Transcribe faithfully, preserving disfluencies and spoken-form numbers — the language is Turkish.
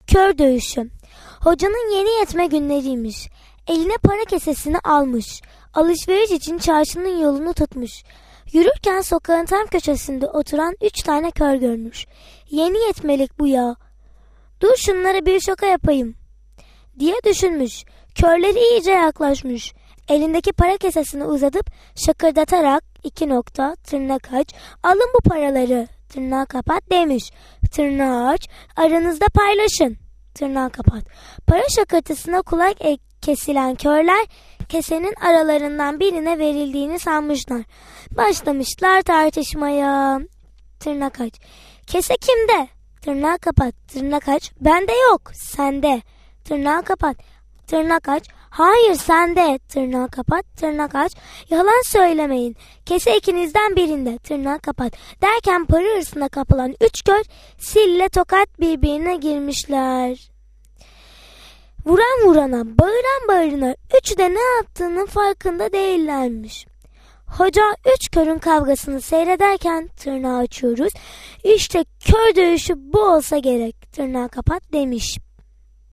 Kör dövüşü. Hocanın yeni yetme günleriymiş. Eline para kesesini almış. Alışveriş için çarşının yolunu tutmuş. Yürürken sokağın tam köşesinde oturan üç tane kör görmüş. Yeni yetmelik bu ya. Dur şunlara bir şaka yapayım diye düşünmüş. Körleri iyice yaklaşmış. Elindeki para kesesini uzatıp şakırdatarak iki nokta tırnak aç, alın bu paraları tırnağı kapat demiş. Tırnağı aç, aranızda paylaşın tırnağı kapat. Para şakırtısına kulak kesilen körler kesenin aralarından birine verildiğini sanmışlar. Başlamışlar tartışmaya. Tırnak aç. Kese kimde? Tırnağı kapat. Tırnak aç. Bende yok. Sende. Tırnağı kapat. Tırnak aç. Hayır sende. Tırnağı kapat. Tırnak aç. Yalan söylemeyin. Kese ikinizden birinde. Tırnağı kapat. Derken para hırsına kapılan üç kör sille tokat birbirine girmişler. Vuran vurana, bağıran bağırına, üçü de ne yaptığının farkında değillermiş. Hoca üç körün kavgasını seyrederken tırnağı açıyoruz. İşte kör dövüşü bu olsa gerek. Tırnağı kapat demiş.